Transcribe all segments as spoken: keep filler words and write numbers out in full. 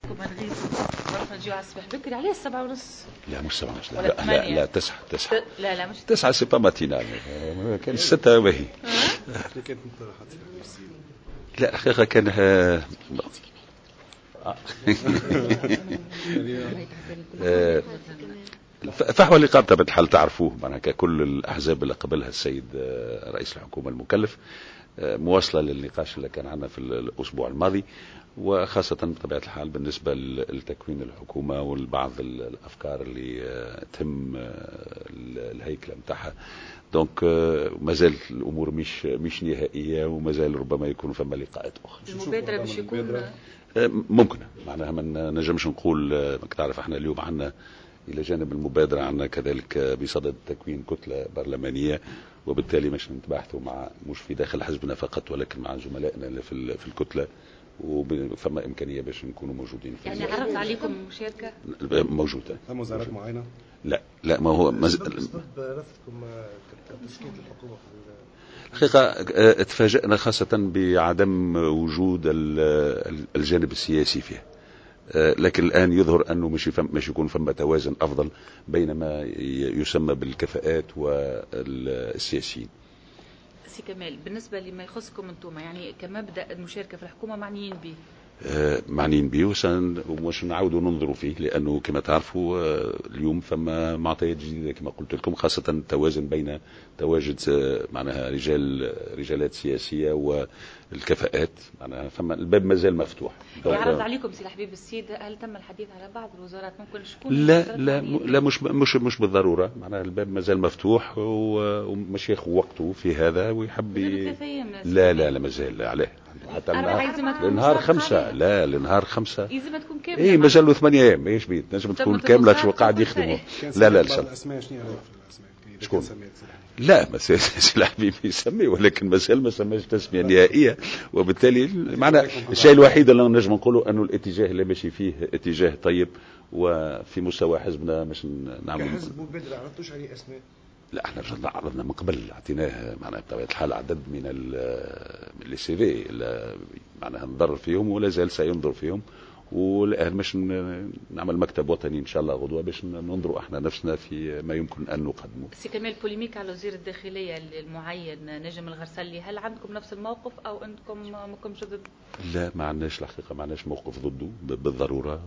ما نغيب مرة نجيو على الصباح بكري عليه السبعة ونص. لا مش سبعة ونص. لا لا لا, لا تسعة تسعة. لا لا مش تسعة سي با ماتينال. كان ستة وهي. لا حقيقة كان فحوى اللقاء بطبيعة الحال تعرفوه معناها ككل الأحزاب اللي قبلها السيد رئيس الحكومة المكلف، مواصلة للنقاش اللي كان عندنا في الأسبوع الماضي، وخاصة بطبيعة الحال بالنسبة لتكوين الحكومة والبعض الأفكار اللي تهم الهيكلة متاعها. دونك مازال الأمور مش مش نهائية، ومازال ربما يكون فما لقاءات أخرى. المبادرة باش يكون ممكن معناها ما نجمش نقول. ما تعرف احنا اليوم عندنا إلى جانب المبادرة عندنا كذلك بصدد تكوين كتلة برلمانية، وبالتالي مش نتباحثوا مع مش في داخل حزبنا فقط ولكن مع زملائنا اللي في في الكتلة، وفما إمكانية باش نكونوا موجودين في يعني عرض عليكم مشاركة موجودة. فما وزارات معينة؟ لا لا ما هو مز... سبب رفضكم تسكيت الحكومة في الحقيقة اتفاجأنا خاصة بعدم وجود الجانب السياسي فيه، لكن الآن يظهر أنه مش فم مش يكون فما توازن أفضل بين ما يسمى بالكفاءات والسياسيين. سي كمال، بالنسبة لما يخصكم أنتم يعني كمبدأ المشاركة في الحكومة معنيين به؟ آه معنيين به ومش نعودوا ننظروا فيه، لأنه كما تعرفوا آه اليوم فما معطيات جديدة كما قلت لكم، خاصة التوازن بين تواجد آه معناها رجال رجالات سياسية والكفاءات، معناها فما الباب مازال مفتوح. يعرض عليكم سي حبيب السيد، هل تم الحديث على بعض الوزارات ممكن شكون؟ لا لا لا مش مش مش بالضرورة، معناها الباب مازال مفتوح ومش ياخذ وقته في هذا ويحب لا لا لا مازال عليه حتى النهار خمسة. لا لنهار خمسة لازم تكون كاملة. ايه مازال له ثمانية ايام ايش بيت نجم تكون كاملة شو قاعد يخدموا. لا لا لا شكون؟ لا ما سي حبيبي يسمي ولكن مازال ما سماش تسمية نهائية، وبالتالي معنا الشيء الوحيد اللي نجم نقوله انه الاتجاه اللي ماشي فيه اتجاه طيب، وفي مستوى حزبنا مش نعمل كحزب مبادرة عرفتوش عليه اسماء؟ لا احنا رجعنا عرضنا من قبل، اعطيناه معناها بطبيعة الحال عدد من ال سي في معناها نضر فيهم ولا زال سينظر فيهم، والآن مش نعمل مكتب وطني إن شاء الله غدوة باش ننظروا احنا نفسنا في ما يمكن أن نقدمه. سي كمال بوليميك على وزير الداخلية المعين نجم الغرسلي، هل عندكم نفس الموقف أو أنكم ماكم ضد؟ لا ما عندناش الحقيقة، ما عندناش موقف ضده بالضرورة،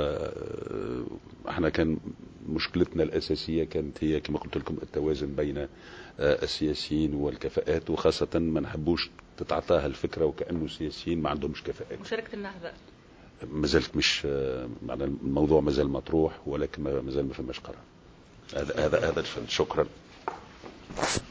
واحنا كان مشكلتنا الأساسية كانت هي كما قلت لكم التوازن بين السياسيين والكفاءات، وخاصة ما نحبوش تتعطاها الفكرة وكأنه السياسيين ما عندهمش كفاءات. مشاركة النهضة مازالت مش معنى الموضوع مازال مطروح ولكن ما مازال ما فماش قرار. هذا هذا هذا شكرا.